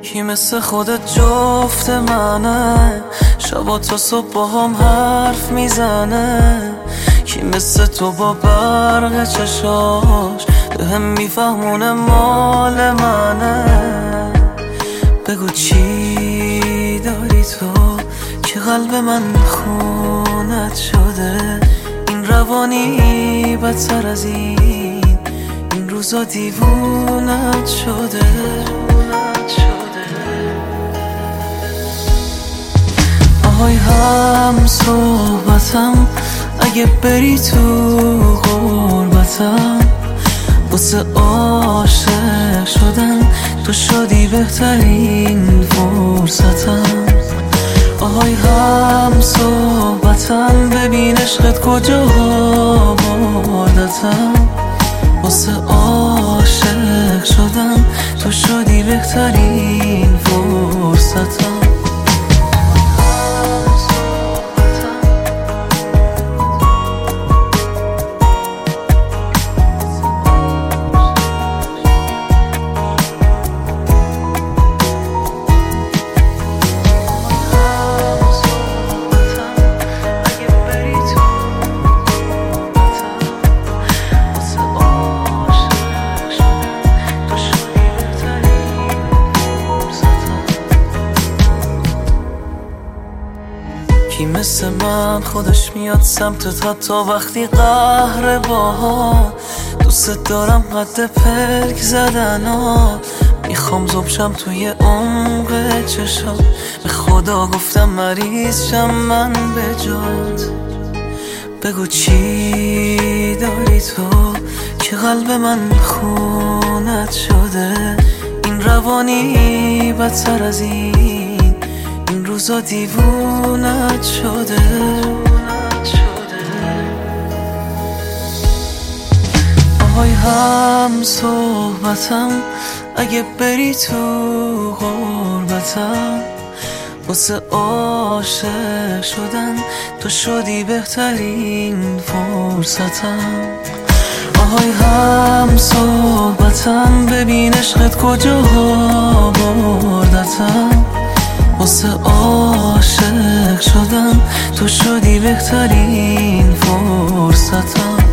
کی مثل خودت جفت منه، شبا تا صبح با هم حرف میزنه. کی مثل تو با برق چشاش بهم میفهمونه مال منه. بگو چی داری تو که قلب من خونت شده. این روانی بدتر از این روزا دیوونت شده. آهای هم صحبتم، اگه بری تو غربتم، واسه عاشق شدن تو شدی بهترین فرصتم. آهای هم صحبتم، ببین عشقت کجا بردتم. واسه عاشق شدن تو شدی بهترین فرصتم. کی مثل من خودش میاد سمتت حتی وقتی قهر باها. دوست دارم حد پلک زدن ها، میخوام زبشم توی عمق چشم. به خدا گفتم مریض شم من به جات. بگو چی داری تو که قلب من خونت شده. این روانی بدتر از این روزا دیوونت شده. آهای هم صحبتم، اگه بری تو غربتم، واسه عاشق شدن تو شدی بهترین فرصتم. آهای هم صحبتم، ببین عشقت کجا بردتم. واسه عاشق شدن تو شدی بهترین فرصتم.